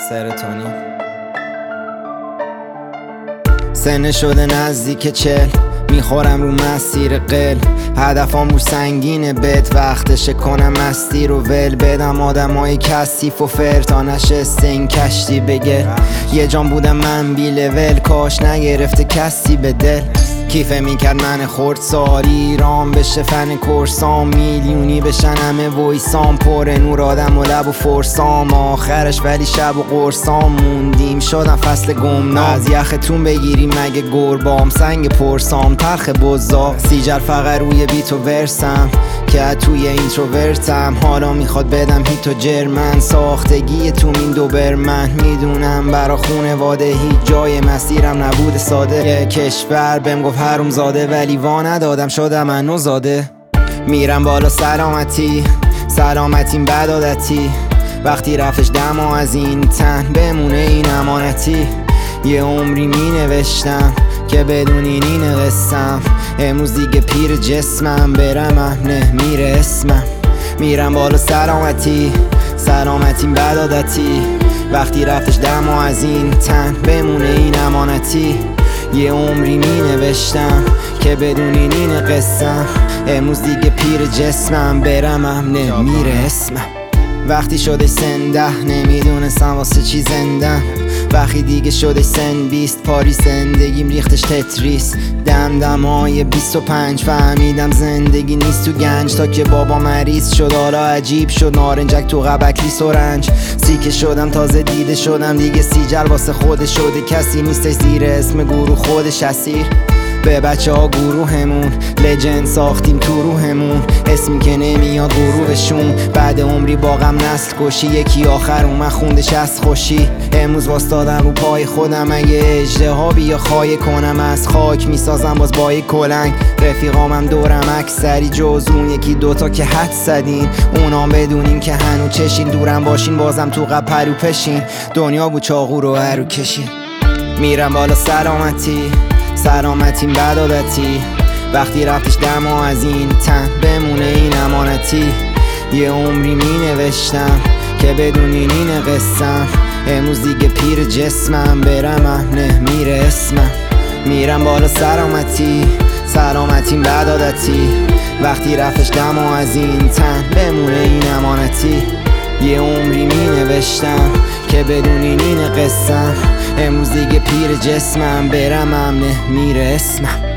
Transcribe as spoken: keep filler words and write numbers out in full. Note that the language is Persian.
سرطانی. سنه شده نزدیک چل، میخورم رو مسیر قل. هدفم رو سنگینه، بد وقتشه کنم مستی رو ول بدم آدمای کثیف و فر تا نشسته این کشتی بگل. یه جان بودم من بی لول، کاش نگرفته کسی به دل. کیفه میکرد من خورد سال ایران بشه فن کرسام، میلیونی بشن همه ویسام، پر نور آدم و لب و فرسام. آخرش ولی شب و قرصام موندیم، شدم فصل گمنام. از یختون بگیری مگه گربام، سنگ پرسام تلخ بزاق. سیجر فقط روی بیت و ورسم که توی اینتروورتم. حالا میخواد بدم هیت و جرمن، ساختگی تو این دوبرمن. میدونم برا خونواده هیچ جای مسیرم نبوده ساده. یه کشور بهم گفت حروم زاده، ولی وا ندادم شدم منو زاده. میرم بالا سلامتی، سلامتیم بد عادتی. وقتی رفتش دم از این تن بمونه این امانتی. یه عمری می نوشتم که بدونین این قسم. امروز دیگه پیر جسمم، برم نه میره اسمم. میرم بالا سلامتی، سلامتیم بد عادتی. وقتی رفتش دم از این تن بمونه این امانتی. یه عمری می نوشتم که بدونین این قسم. امروز دیگه پیر جسمم، برم نه میره اسمم. وقتی شده سن ده نمیدونستم واسه چی زندم. وقتی دیگه شده سن بیست پاری زندگیم ریختش تتریس. دم دمای بیست و پنج فهمیدم زندگی نیست تو گنج. تا که بابا مریض شد حالا عجیب شد، نارنجک تو قبکلی سرنج. سیکه شدم تازه دیده شدم دیگه، سیجر واسه خودش شده کسی نیستش زیر اسم گروه خودش اسیر. به بچه ها گروهمون لجند ساختیم تو روحمون، اسمی که نمیاد گروهشون. بعد عمری باغم نسل کشی، یکی آخر اومد خوندش از خوشی. امروز واستادم رو پای خودم، اگه اژدها بیا خواهی کنم از خاک میسازم باز با یک کلنگ. رفیقامم دورم اکثری جز اون یکی دوتا که حد زدین، اونام بدونیم که هنو چشین. دورم باشین بازم تو قب پرو پشین، دنیا بود چاقو رو هرو کشین. میرم بالا سلامتی، سلامتیم بد عادتی. وقتی رفتش دم از این تن بمونه این امانتی. یه عمری می نوشتم که بدونین این قسم. امروز دیگه پیر جسمم، برم نه میره اسمم. میرم بالا سلامتی، سلامتیم بد عادتی. وقتی رفتش دم از این تن بمونه این امانتی. یه عمری می نوشتم که بدونین این قسم. امروز دیگه پیر جسمم، برم نه میره اسمم.